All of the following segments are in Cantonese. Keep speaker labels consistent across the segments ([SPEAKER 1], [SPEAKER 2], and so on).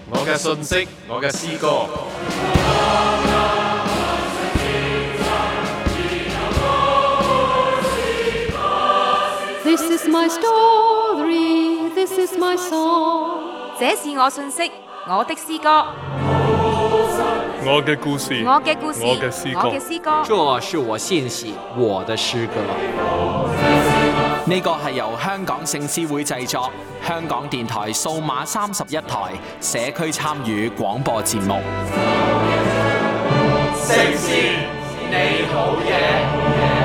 [SPEAKER 1] 我嘅信息，我嘅詩歌。
[SPEAKER 2] This is my story, this is my song.
[SPEAKER 3] 這是我信息，我的詩歌。
[SPEAKER 4] 我嘅故事，
[SPEAKER 3] 我嘅故事，
[SPEAKER 4] 我嘅詩歌，
[SPEAKER 3] 我嘅詩歌。
[SPEAKER 5] 這是我信息，我的詩歌。呢個係由香港聖詩會製作，香港電台數碼31台社區參與廣播節目。
[SPEAKER 6] 聖詩，你好嘢。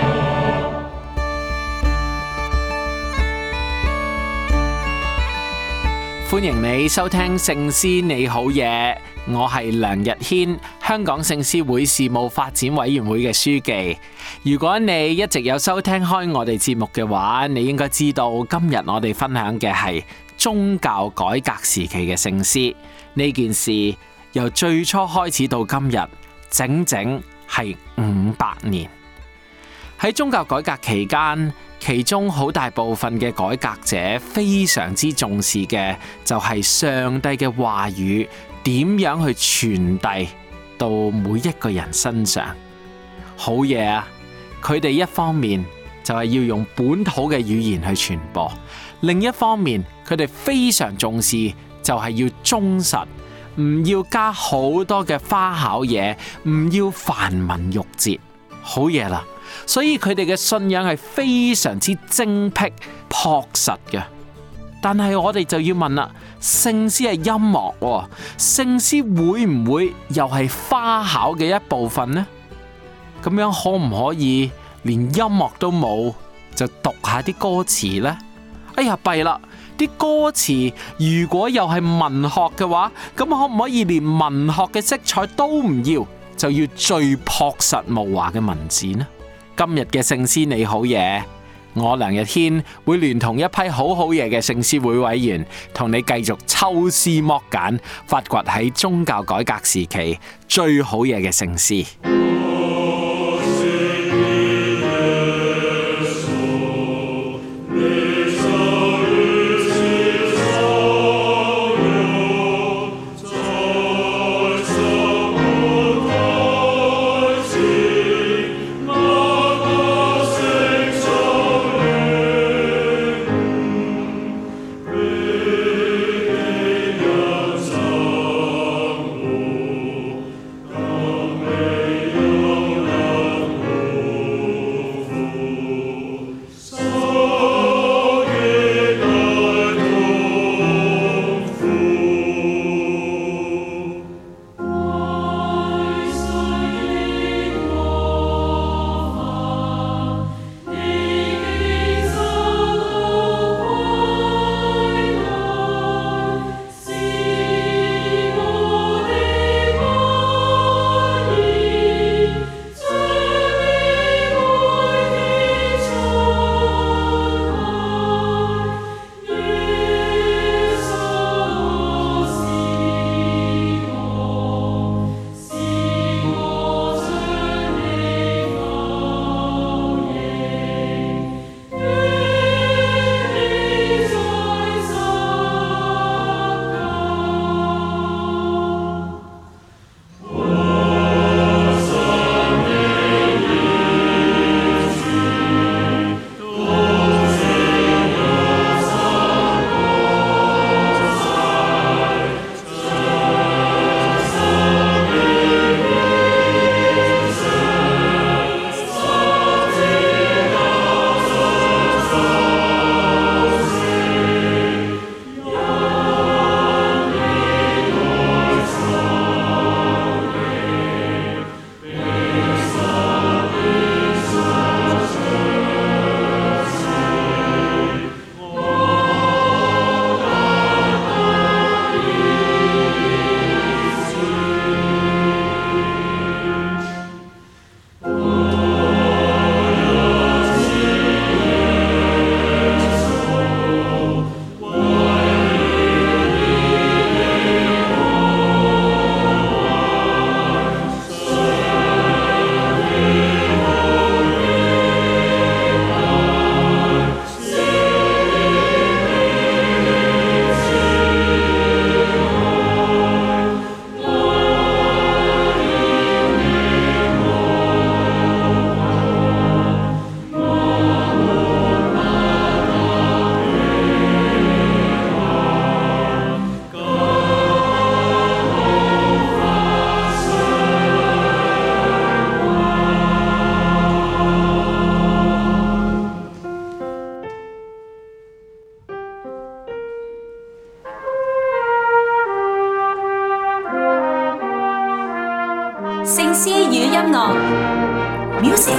[SPEAKER 5] 歡迎你收聽聖詩你好嘢，我係梁日軒，香港聖詩會事務發展委員會嘅書記。如果你一直有收聽開我哋節目嘅話，你應該知道今日我哋分享嘅係宗教改革時期嘅聖詩。呢件事由最初開始到今日，整整係500年。喺宗教改革期間，其中好大部分嘅改革者非常之重視嘅就係上帝嘅話語點樣去傳遞到每一個人身上。好嘢啊！佢哋一方面就係要用本土嘅語言去傳播，另一方面佢哋非常重視就係要忠實，唔要加好多嘅花巧嘢，唔要繁文縟節。好嘢啦！所以佢哋嘅信仰係非常之精闢樸實嘅。但係我哋就要問啦，聖詩係音樂喎，聖詩會唔會又係花巧嘅一部分呢？咁樣可唔可以連音樂都冇，就讀下啲歌詞呢？哎呀，弊啦！啲歌詞如果又係文學嘅話，咁可唔可以連文學嘅色彩都唔要，就要最樸實無華嘅文字呢？今日嘅聖詩你好嘢，我梁日軒會聯同一批好嘢嘅聖詩會委員，同你繼續抽絲剝繭，發掘喺宗教改革時期最好嘢嘅聖詩。
[SPEAKER 3] 聖詩與音樂 Music。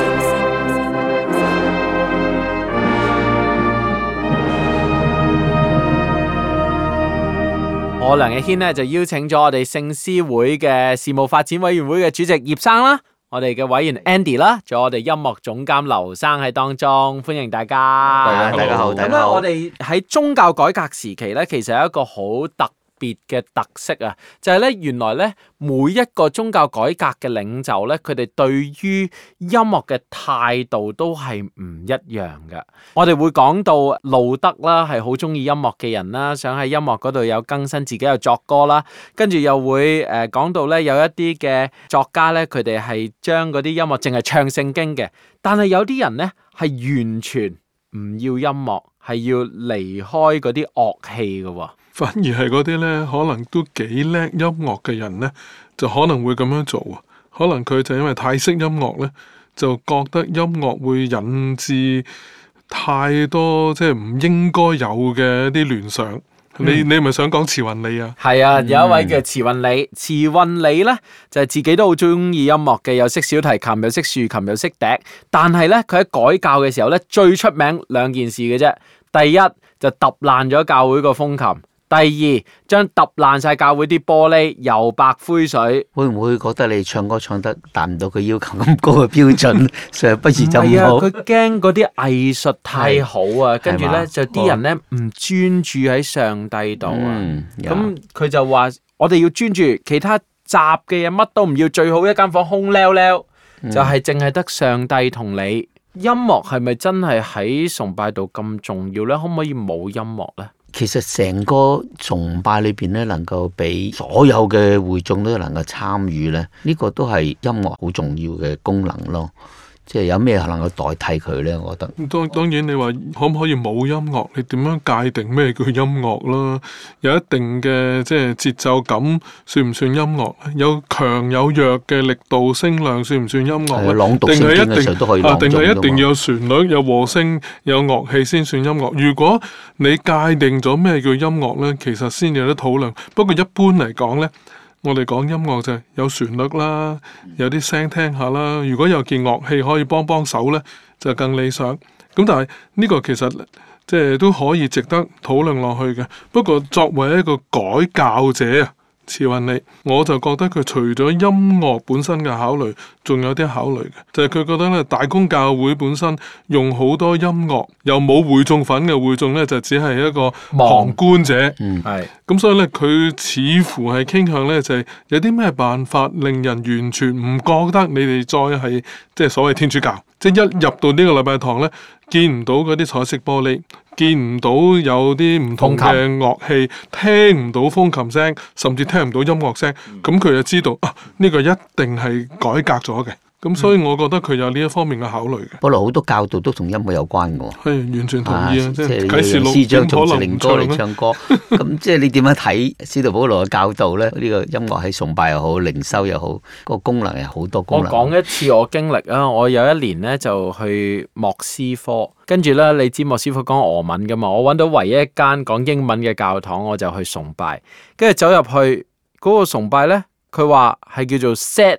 [SPEAKER 5] 我梁日軒呢就邀請咗我哋聖詩會嘅事務發展委員會嘅主席葉生啦，我哋嘅委員 Andy 啦，仲有我哋音樂總監劉生喺當中，歡迎大家。
[SPEAKER 7] 大家好，大
[SPEAKER 5] 咁咧，
[SPEAKER 7] 家好。
[SPEAKER 5] 我哋喺宗教改革時期咧，其實有一個好特別嘅特色啊，就係咧，原來咧每一個宗教改革嘅領袖咧，佢哋對於音樂嘅態度都係唔一樣嘅。我哋會講到路德啦，係好中意音樂嘅人啦，想喺音樂嗰度有更新自己有作歌啦，跟住又會講到咧有一啲嘅作家咧，佢哋係將嗰啲音樂淨係唱聖經嘅，但係有啲人咧係完全唔要音樂，係要離開嗰啲樂器嘅喎。
[SPEAKER 4] 反而係嗰啲咧，可能都幾叻音樂嘅人咧，就可能會咁樣做啊。可能佢就因為太識音樂咧，就覺得音樂會引致太多即係唔應該有嘅一啲聯想。你咪想講慈運理啊？
[SPEAKER 5] 係啊，有一位叫慈運理，慈運理咧就係自己都好中意音樂嘅，又識小提琴，又識豎琴，又識笛。但係咧，佢喺改教嘅時候咧，最出名兩件事嘅啫。第一就揼爛咗教會個風琴。第二，將揼爛晒教會啲玻璃，油白灰水。
[SPEAKER 7] 會唔會覺得你唱歌唱得達唔到佢要求咁高嘅標準，所以不如就唔好？
[SPEAKER 5] 佢驚嗰啲藝術太好啊，跟住咧就啲人咧唔專注喺上帝度啊。咁佢就話：我哋要專注，其他雜嘅嘢乜都唔要，最好一間房空溜溜，就係淨係得上帝同你。音樂係咪真係喺崇拜度咁重要咧？可唔可以冇音樂咧？
[SPEAKER 7] 其實成個崇拜裏邊咧，能夠俾所有嘅會眾都能夠參與咧，呢個都係音樂好重要嘅功能咯。即係有咩能夠代替佢咧？我覺得
[SPEAKER 4] 當然你話可唔可以冇音樂？你點樣界定咩叫音樂啦？有一定嘅即係節奏感，算唔算音樂？有強有弱嘅力度、聲量，算唔算音樂咧？
[SPEAKER 7] 朗讀聖經嘅時候都可以朗誦㗎嘛。
[SPEAKER 4] 定係一定要有旋律、有和聲、有樂器先算音樂？如果你界定咗咩叫音樂咧，其實先有得討論。不過一般嚟講咧，我哋講音樂就係有旋律啦，有啲聲聽下啦。如果有件樂器可以幫手咧，就更理想。咁但係呢個其實即係都可以值得討論落去嘅。不過作為一個改教者啊，慈運理，我就覺得佢除咗音樂本身嘅考慮，仲有啲考慮嘅，就係佢覺得咧，大公教會本身用好多音樂，又冇會眾份嘅會眾咧，就只係一個旁觀者。係咁，所以咧，佢似乎係傾向咧，就係有啲咩辦法令人完全唔覺得你哋再係即係所謂天主教，即係一入到呢個禮拜堂咧，見唔到嗰啲彩色玻璃。見唔到有啲唔同嘅樂器，聽唔到風琴聲，甚至聽唔到音樂聲，咁佢就知道啊，呢個一定係改革咗嘅。咁所以我覺得佢有呢一方面嘅考慮嘅。
[SPEAKER 7] 不過好多教導都同音樂有關嘅喎。
[SPEAKER 4] 係完全同意啊！即係
[SPEAKER 7] 啟示錄司長做靈歌嚟唱歌，咁即係你點樣睇司徒保羅嘅教導咧？呢個音樂喺崇拜又好，靈修又好，個功能係好多功能。
[SPEAKER 5] 我講一次我經歷啊！我有一年咧就去莫斯科，跟住咧你知莫斯科講俄文噶嘛？我揾到唯一一間講英文嘅教堂，我就去崇拜。跟住走入去嗰個崇拜咧。佢話係叫做 sad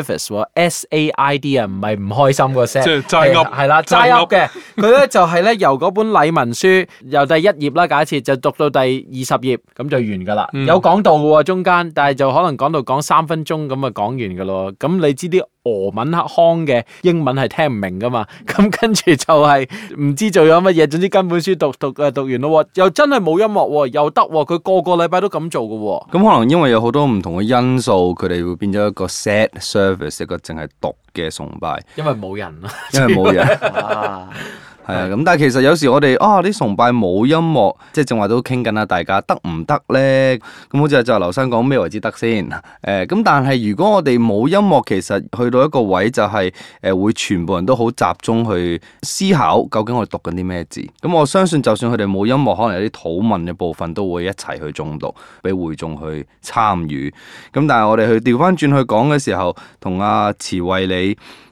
[SPEAKER 5] service，SAID 啊，唔係唔開心個 sad， 即係齋噏，係啦，齋噏嘅。佢咧就係咧由嗰本禮文書由第1頁啦，假設就讀到第20頁，咁就完㗎啦。有講道嘅喎中間，但係就可能講到講3分鐘咁啊講完㗎咯。咁你知啲俄文腔嘅英文係聽唔明㗎嘛？咁跟住就係唔知做咗乜嘢，總之跟本書讀完咯。又真係冇音樂喎，又得喎，佢個禮拜都咁做㗎喎。
[SPEAKER 8] 咁可能因為有好多唔同嘅因素。佢哋會變咗一個 sad service， 一個淨係讀嘅崇拜，
[SPEAKER 5] 因為冇人啊，
[SPEAKER 8] 因為冇人係啊，咁但係其實有時我哋啲崇拜冇音樂，即係正話都傾緊啦，大家得唔得咧？咁好似就劉生講咩為之得先？咁但係如果我哋冇音樂，其實去到一個位就係會全部人都好集中去思考究竟我哋讀緊啲咩字。咁我相信就算佢哋冇音樂，可能有啲禱文嘅部分都會一齊去誦讀，俾會眾去參與。咁但係我哋去調翻轉去講嘅時候，同阿慈衛理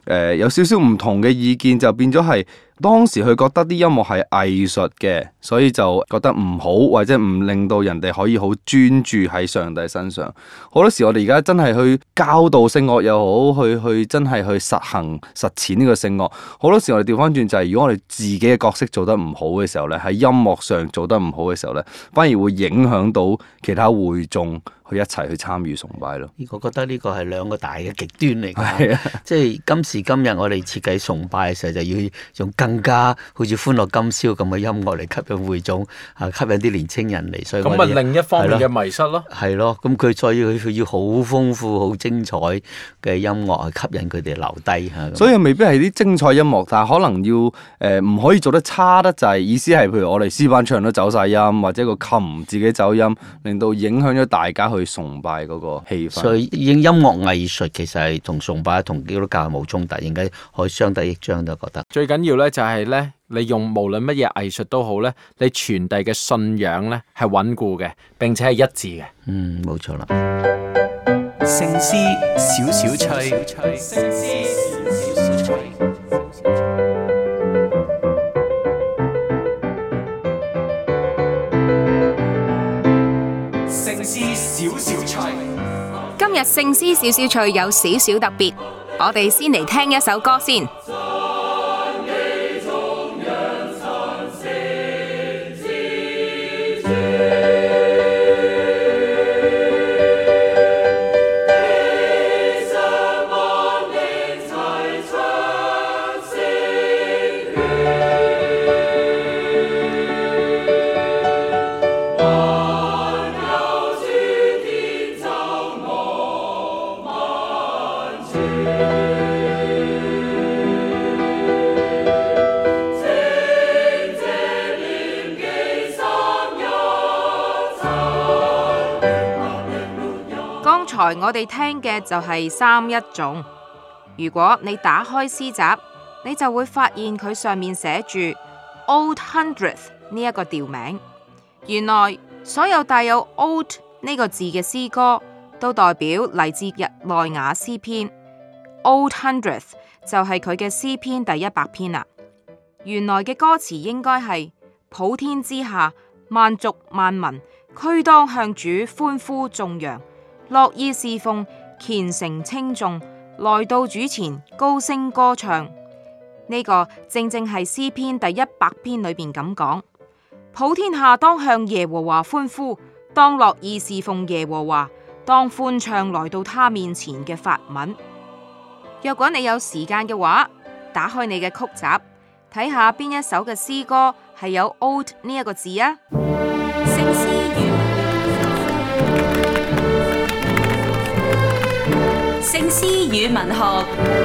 [SPEAKER 8] 有少少唔同嘅意見，就變咗係當時佢覺得啲音樂係藝術嘅，所以就覺得唔好，或者唔令到人哋可以好專注喺上帝身上。好多時我哋而家真係去教導聖樂又好，去真係去實踐呢個聖樂。好多時我哋調翻轉就係，如果我哋自己嘅角色做得唔好嘅時候咧，喺音樂上做得唔好嘅時候咧，反而會影響到其他會眾去一齊去參與崇拜咯。
[SPEAKER 7] 我覺得呢個係兩個大嘅極端嚟㗎，即係今時今日我哋設計崇拜嘅時候，就要用更加好似歡樂今宵咁嘅音樂嚟吸引會眾，吸引啲年青人嚟。所以
[SPEAKER 5] 咁咪另一方面嘅迷失咯。
[SPEAKER 7] 係咯，咁佢所以佢要好豐富、好精彩嘅音樂去吸引佢哋留低嚇。
[SPEAKER 8] 所以未必係啲精彩音樂，但係可能要唔可以做得差得滯。意思係譬如我哋詩班唱都走晒音，或者個琴自己走音，令到影響咗大家去崇拜嗰個氣氛。
[SPEAKER 7] 所以音樂藝術其實係同崇拜同基督教冇衝突，應該可以相得益彰都覺得。
[SPEAKER 5] 最緊要咧就係咧，你用無論乜嘢藝術都好咧，你傳遞嘅信仰咧係穩固嘅，並且係一致嘅。
[SPEAKER 7] 冇錯啦。
[SPEAKER 5] 聖詩少少趣，聖詩少少趣。
[SPEAKER 6] 聖詩少少趣。
[SPEAKER 9] 今日聖詩少少趣有少少特別，我哋先嚟聽一首歌先。我哋聽嘅就係三一頌。如果你打開詩集，你就會發現佢上面寫住 Old Hundredth 呢一個調名。原來所有帶有 Old 呢個字嘅詩歌，都代表嚟自日內瓦詩篇。Old Hundredth 就係佢嘅詩篇第100篇啦。原來嘅歌詞應該係：普天之下，萬族萬民，俱當向主歡呼頌揚。樂意侍奉，虔誠稱頌，來到主前高聲歌唱。呢個正正係詩篇第100篇裏邊咁講：普天下當向耶和華歡呼，當樂意侍奉耶和華，當歡唱來到他面前嘅法文。若果你有時間嘅話，打開你嘅曲集，睇下邊一首嘅詩歌係有 old 呢一個字啊。
[SPEAKER 3] 聖詩與文學。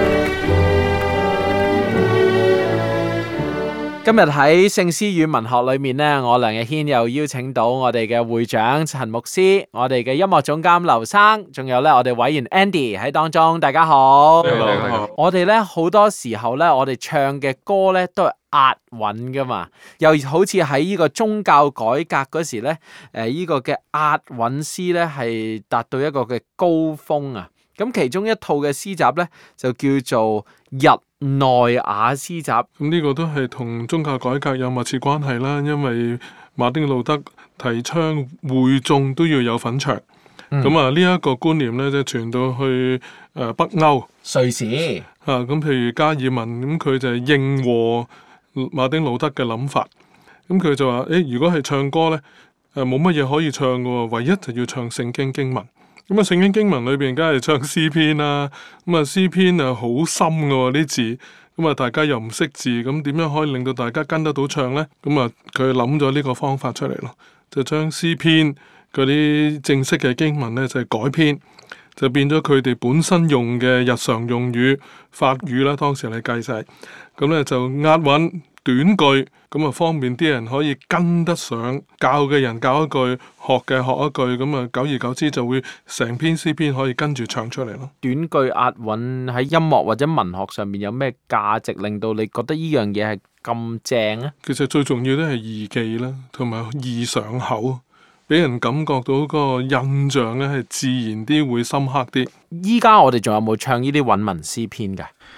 [SPEAKER 5] 今日喺聖詩與文學裏面呢，我梁日軒又邀請到我哋嘅會長陳牧師，我哋嘅音樂總監劉生，仲有咧我哋委員 Andy 喺當中。大家好。
[SPEAKER 4] Hello.
[SPEAKER 5] 我哋咧好多時候咧，我哋唱嘅歌咧都係押韻噶嘛，又好似喺呢個宗教改革嗰時咧，呢個嘅押韻詩咧係達到一個嘅高峰啊！咁其中一套嘅詩集咧就叫做日內瓦詩集。
[SPEAKER 4] 咁呢個都係同宗教改革有密切關係啦，因為馬丁路德提倡會眾都要有份唱。咁呢一個觀念咧，就傳到去北歐
[SPEAKER 5] 瑞士
[SPEAKER 4] 咁譬如加爾文，咁佢就係應和馬丁路德嘅諗法。咁佢就話：如果係唱歌咧，冇乜嘢可以唱嘅喎，唯一就要唱聖經經文。咁聖經經文裏邊梗係唱詩篇啦。詩篇好深嘅喎啲字，大家又唔識字，咁點樣可以令到大家跟得到唱呢？佢諗咗呢個方法出嚟咯，就將詩篇嗰啲正式嘅經文咧就係改編，就變咗佢哋本身用嘅日常用語法語啦，當時嚟計晒，咁咧就押韻短句，方便啲人可以跟得上，教嘅人教一句，學嘅學一句，久而久之就會成篇詩篇可以跟住唱出嚟咯。
[SPEAKER 5] 短句押韻喺音樂或者文學上面有咩價值，令到你覺得呢樣嘢係咁正咧？
[SPEAKER 4] 其實最重要都係易記啦，同埋易上口，俾人感覺到個印象咧係自然啲，會深刻啲。
[SPEAKER 5] 依家我哋仲有冇唱呢啲韻文詩篇㗎？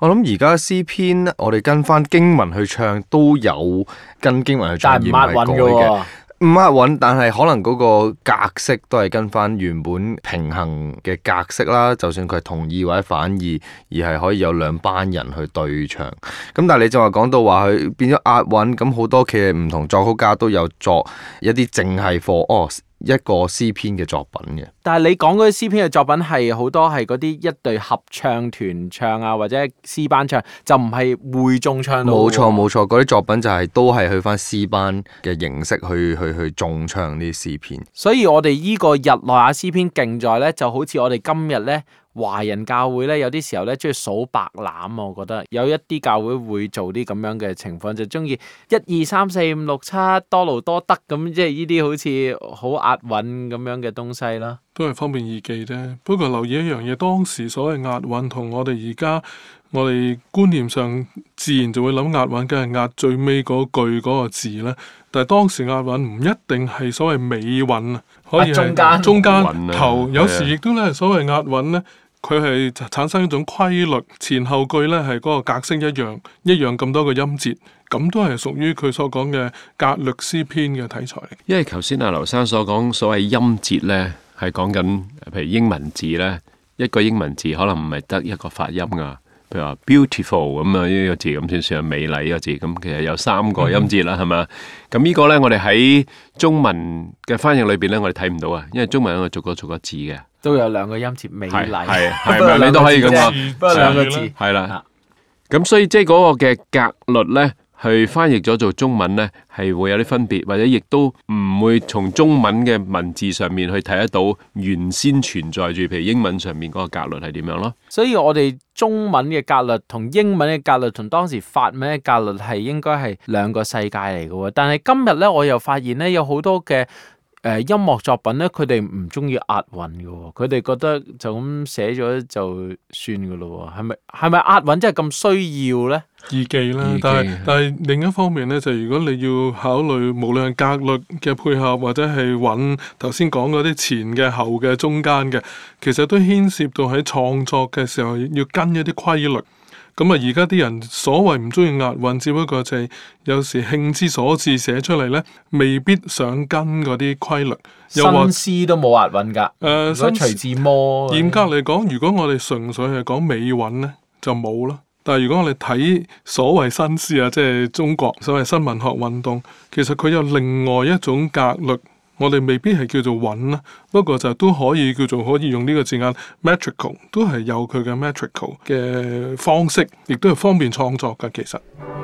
[SPEAKER 8] 我諗而家詩篇，我哋跟翻經文去唱都有跟經文去唱，
[SPEAKER 5] 但係唔押韻嘅喎。
[SPEAKER 8] 唔押韻，但係可能嗰個格式都係跟翻原本平衡嘅格式啦。就算佢係同義或者反義，而係可以有兩班人去對唱。咁但係你就話講到話佢變咗押韻，咁好多嘅唔同作曲家都有作一啲淨係課一個詩篇嘅作品嘅。
[SPEAKER 5] 但係你講嗰啲詩篇嘅作品係好多係嗰啲一隊合唱團唱啊，或者詩班唱，就唔係會眾唱到。冇錯，
[SPEAKER 8] 嗰啲作品就係都係去翻詩班嘅形式去眾唱呢啲詩篇。
[SPEAKER 5] 所以我哋呢個日內瓦詩篇勁在咧，就好似我哋今日咧華人教會咧，有啲時候咧中意數白欖，我覺得有一啲教會會做啲咁樣嘅情況，就中意1、2、3、4、5、6、7多勞多得咁，即係呢啲好似好押韻咁樣嘅東西啦。
[SPEAKER 4] 都係方便易記啫。不過留意一樣嘢，當時所謂押韻同我哋而家我哋觀念上自然就會諗押韻，梗係押最尾嗰句嗰個字啦。但係當時押韻唔一定係所謂尾韻啊，可以係中間頭，有時亦都咧所謂押韻咧。佢係產生一種規律，前後句咧係嗰個格式一樣咁多個音節，咁都係屬於佢所講嘅格律詩篇嘅題材。
[SPEAKER 10] 因為頭先阿劉生所講所謂音節咧，係講緊譬如英文字咧，一個英文字可能唔係得一個發音噶，譬如話 beautiful 咁啊呢個字咁先算係美麗呢個字，咁其實有3個音節啦，係嘛？咁呢個咧我哋喺中文嘅翻譯裏邊咧，我哋睇唔到啊，因為中文我逐個字嘅。都有2個音節，美麗係咪？你都可以咁講，不過2個字係啦。咁所以即係嗰個嘅格律咧，去翻譯咗做中文咧，係會有啲分別，或者亦都唔會從中文嘅文字上面去睇得到原先存在住，譬如英文上面嗰個格律係點樣咯。所以我哋中文嘅格律同英文嘅格律同當時法文嘅格律係應該係2個世界嚟嘅喎。但係今日咧，我又發現咧有好多嘅音樂作品咧，佢哋唔中意押韻嘅喎，佢哋覺得就咁寫咗就算嘅咯喎，係咪押韻真係咁需要咧？易記啦，但係另一方面咧，就如果你要考慮無論係格律嘅配合，或者係韻頭先講嗰啲前嘅、後嘅、中間嘅，其實都牽涉到喺創作嘅時候要跟一啲規律。咁啊，而家啲人所謂唔中意押韻，只不過就係有時興之所至寫出嚟咧，未必想跟嗰啲規律。新詩都冇押韻㗎。所以徐志摩嚴格嚟講，如果我哋純粹係講美韻咧，就冇啦。但係如果我哋睇所謂新詩啊，即係中國所謂新文學運動，其實佢有另外一種格律。我哋未必係叫做韻啦，不過就都可以叫做可以用呢個字眼 metrical， 都係有佢嘅 metrical 嘅方式，亦都係方便創作㗎。其實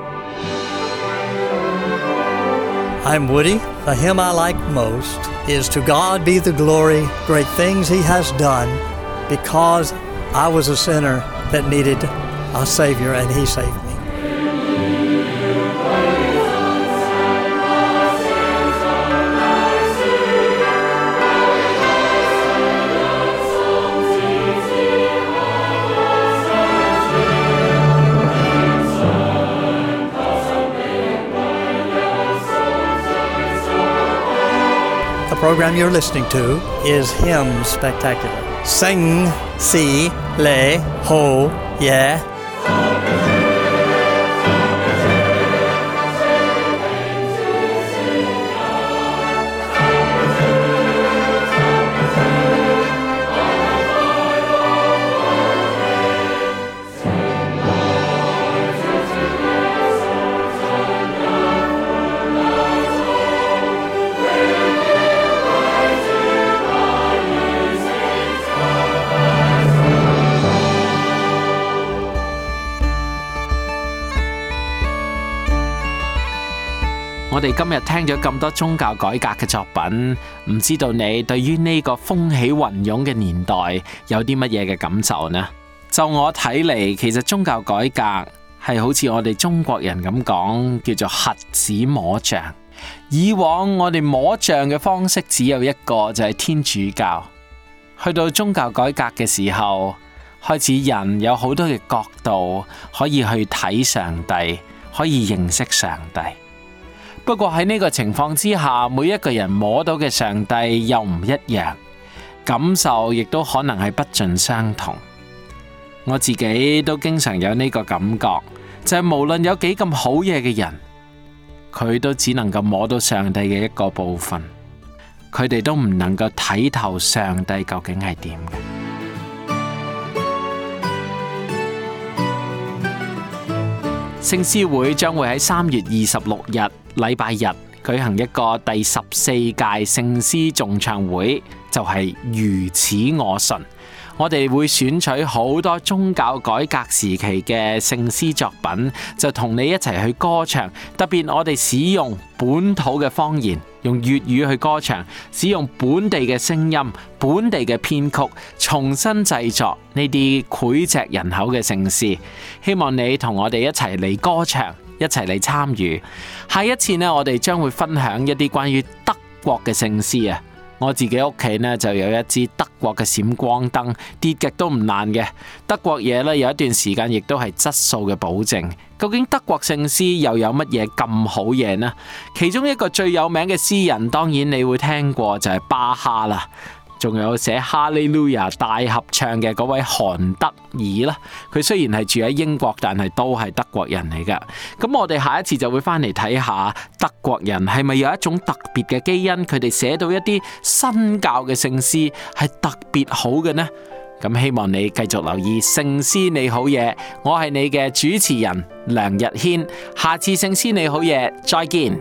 [SPEAKER 11] I'm Woody. The hymn I like most is To God be the glory, great things He has done, because I was a sinner that needed a Savior and He saved me. The program you're listening to is Hymn Spectacular. Sing, si, le, ho, yeah.
[SPEAKER 5] 我哋今日聽咗咁多宗教改革嘅作品，唔知道你對於呢個風起雲湧嘅年代有啲乜嘢嘅感受呢？就我睇嚟，其實宗教改革係好似我哋中國人咁講，叫做瞎子摸象。以往我哋摸象嘅方式只有一個，就係天主教。去到宗教改革嘅時候，開始人有好多嘅角度可以去睇上帝，可以認識上帝。不過喺呢個情況之下，每一個人摸到嘅上帝又唔一樣，感受亦都可能係不盡相同。 我自己都經常有呢個感覺，就係無論有幾咁好嘢嘅人，佢都只能夠摸到上帝嘅一個部分，佢哋都唔能夠睇透上帝究竟係點嘅。聖詩會將會喺3月26日禮拜日舉行一個第14屆聖詩頌唱會，就係如此我信。我哋會選取好多宗教改革時期嘅聖詩作品，就同你一齊去歌唱。特別我哋使用本土嘅方言，用粵語去歌唱，使用本地嘅聲音、本地嘅編曲，重新製作呢啲膾炙人口嘅聖詩。希望你同我哋一齊嚟歌唱，一齊嚟參與。下一次呢，我哋將會分享一啲關於德國嘅聖詩啊。我自己屋企呢就有一支德國嘅閃光燈，跌極都唔爛嘅。德國嘢呢有一段時間亦都係質素嘅保證。究竟德國聖詩又有乜嘢咁好嘢呢？其中一個最有名嘅詩人，當然你會聽過就係巴哈啦。仲有寫哈利路亞大合唱嘅嗰位韓德爾啦，佢雖然係住喺英國，但係都係德國人嚟噶。咁我哋下一次就會翻嚟睇下德國人係咪有一種特別嘅基因，佢哋寫到一啲新教嘅聖詩係特別好嘅呢？咁希望你繼續留意聖詩你好嘢，我係你嘅主持人梁日軒，下次聖詩你好嘢再見。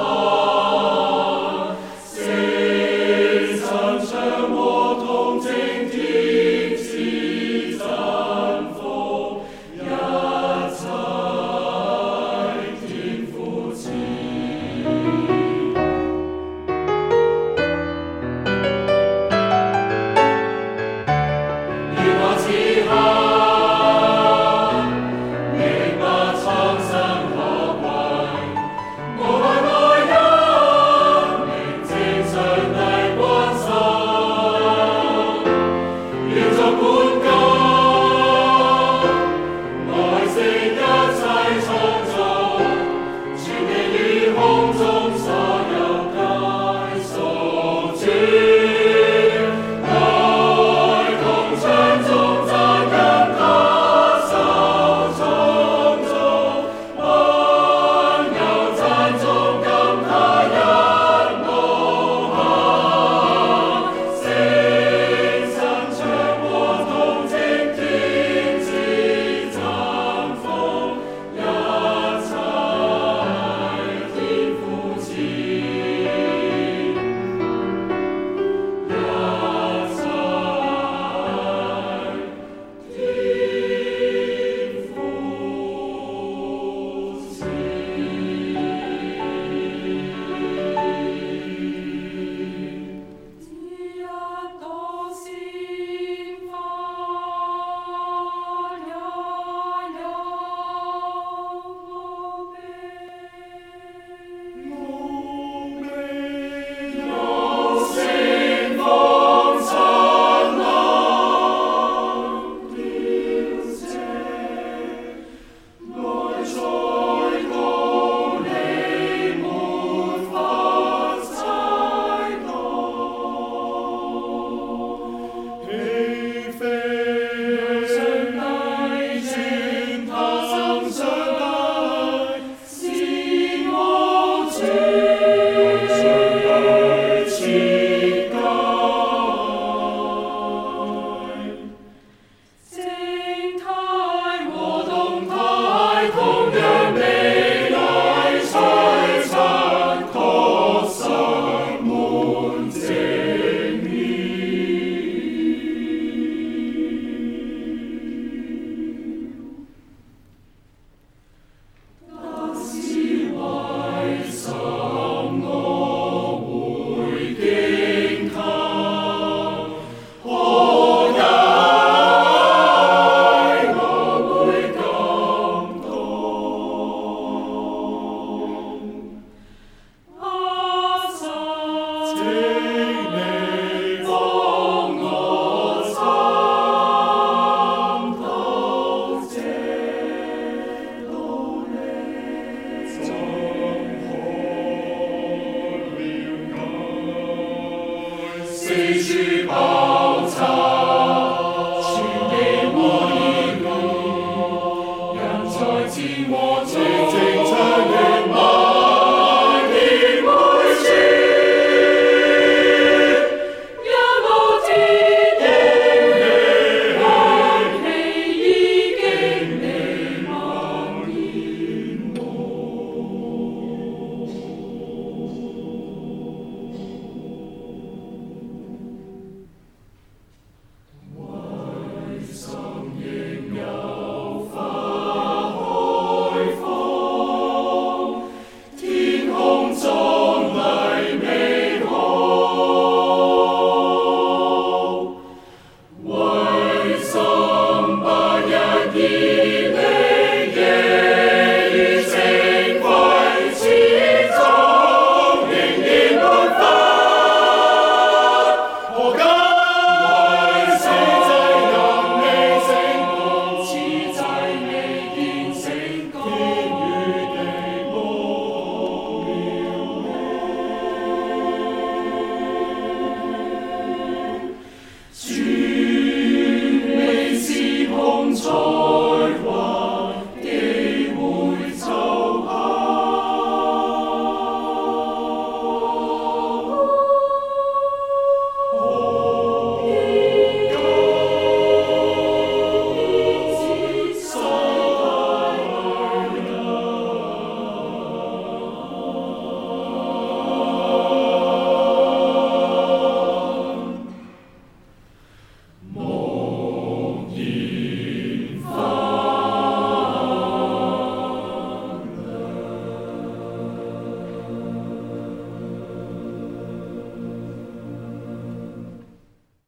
[SPEAKER 6] 我同情